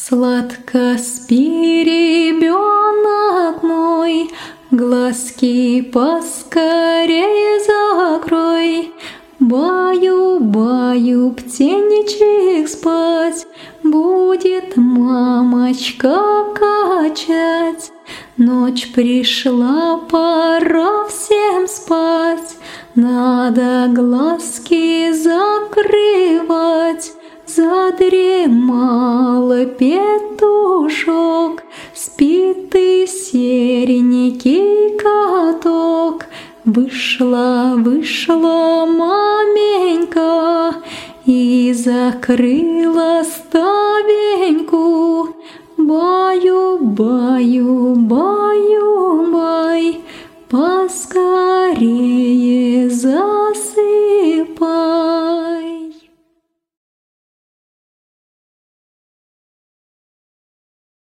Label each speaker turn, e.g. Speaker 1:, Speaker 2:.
Speaker 1: Сладко спи, ребенок мой, глазки поскорее закрой. Баю-баю, птенчик спать, будет мамочка качать. Ночь пришла, пора всем спать, надо глазки закрывать. Задремал петушок, спит ты, серенький каток. Вышла маменька и закрыла ставеньку.